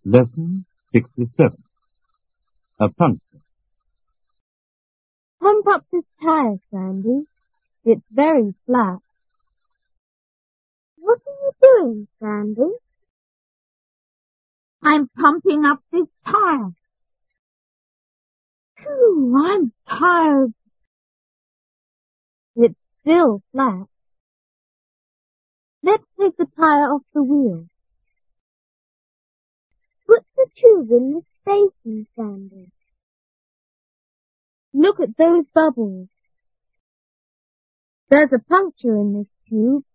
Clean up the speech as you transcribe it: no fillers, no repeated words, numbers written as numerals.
Lesson 67. A puncture. Pump up this tire, Sandy. It's very flat. What are you doing, Sandy? I'm pumping up this tire. Phew, I'm tired. It's still flat. Let's take the tire off the wheel. Put the tube in the basin, Sandy. Look at those bubbles. There's a puncture in this tube.